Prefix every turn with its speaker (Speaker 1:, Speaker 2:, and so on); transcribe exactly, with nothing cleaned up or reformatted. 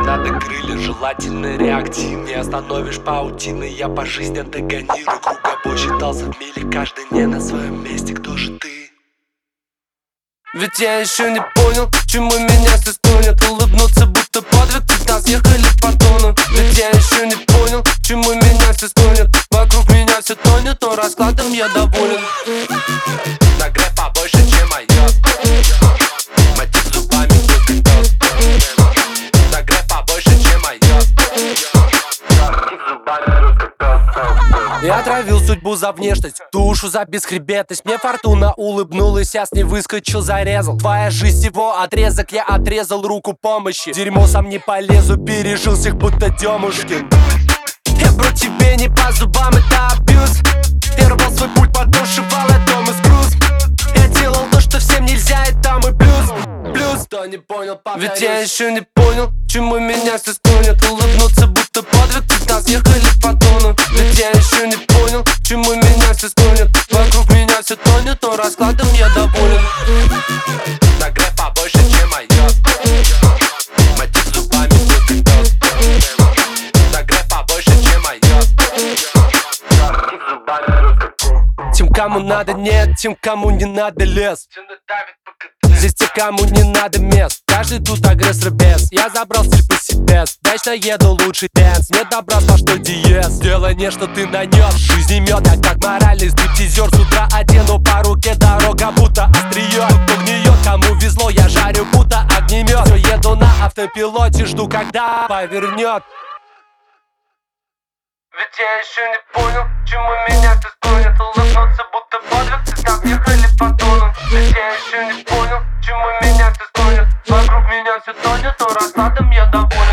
Speaker 1: надо крылья, желательно реактив. Не остановишь паутины, я по жизни антагонирую. Кругобой считался в мире, каждый не на своем месте. Кто же ты? Ведь я еще не понял, чему меня все склонят. Улыбнуться, будто подвиг, ведь нас ехали по тону. Ведь я еще не понял, чему меня все склонят. Вокруг меня все тонет, но раскладом я доволен. Нагрев побольше, чем майор. Мотив зубами, только тост. Нагрев побольше, чем майор. Мотив зубами, только тост. Я отравил судьбу за внешность, душу за бесхребетность. Мне фортуна улыбнулась, я с ней выскочил, зарезал. Твоя жизнь его отрезок, я отрезал руку помощи. Дерьмо сам не полезу, пережил всех будто Демушкин. Я брат тебе не по зубам, это абьюз. Я рвал свой путь, подушивал, это мой скруз. Я делал то, что всем нельзя, это мой плюс. Плюс, кто не понял, повторюсь. Ведь я еще не понял, чему меня все склонят. Улыбнуться, будто подвиг, ведь нас ехали по тону. Ведь я еще не понял, чему меня все склонят. Вокруг меня все тонет, но раскладом я доволен. Нагрев побольше, чем майор. Мотив зубами, только тост. Нагрев побольше, чем майор. Мотив зубами, только тост. Тем, кому надо, нет, тем, кому не надо, лес. Здесь те, кому не надо мест. Каждый тут агрессор без. Я забрал стиль по себе. Вечно еду лучший дэнс. Нет добра, сплошной диез. Делай не, что ты нанес. Жизнь мед, я как моральный стриптизер. С утра одену по руке, дорога будто острие. Кто гниет, кому везло, я жарю будто огнемет. Все, еду на автопилоте, жду, когда повернет. Ведь я еще не понял, чему меня все склонят. Улыбнуться, будто подвиг, ты там ехали по тону. Ведь я еще не понял, чему меня все склонят. Вокруг меня все тонет, но раскладом я доволен.